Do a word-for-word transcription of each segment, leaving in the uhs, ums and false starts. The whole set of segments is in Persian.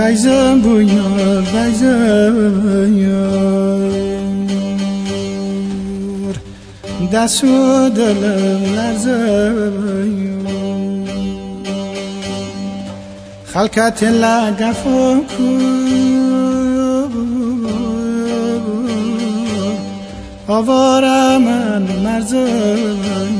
Vayzım bu yar, vayzım yar, dest و دلم لرزم خلقت لگفو کو آواره من مرزم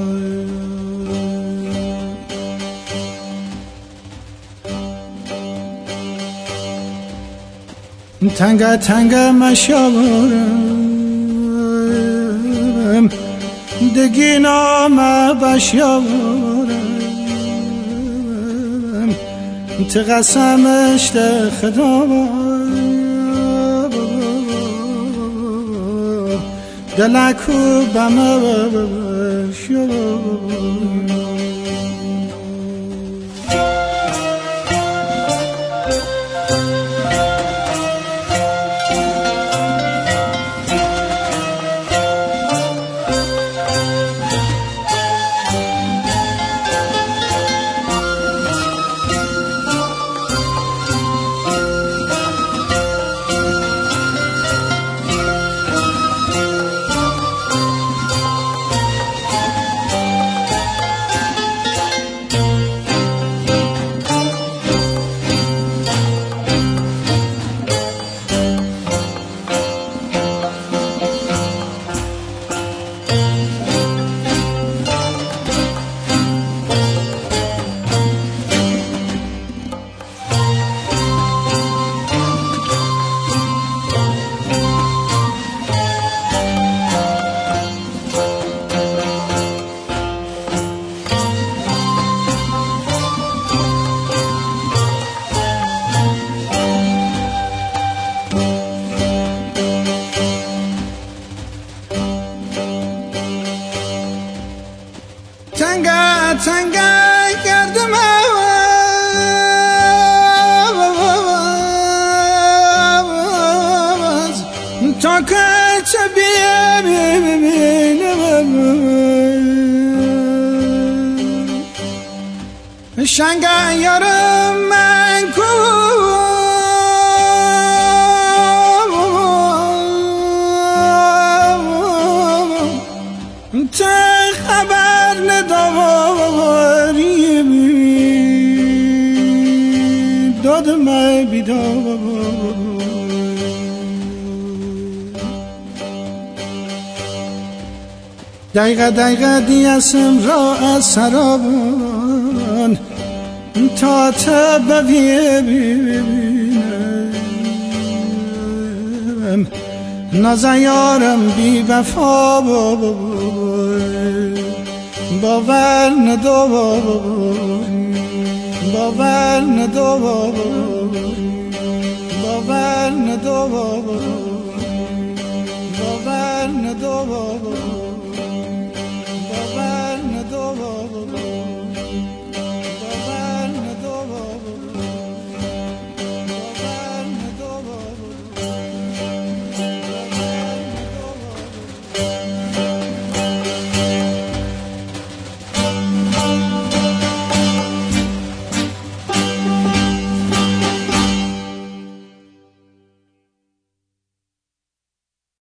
تنگه تنگه مشاورم دگی نامه بشاورم تقسمش ده خدا دلکو بمه بشاورم تنگه تنگه گردم آواز تا که چه ببینم شنگه یارم من کو خبر نداری دادم بیدار دقیقه دقیقه دیاسم را از سرابان تا تبویه ببینم نازیارم بی وفا باور نداری باور نداری باور نداری باور نداری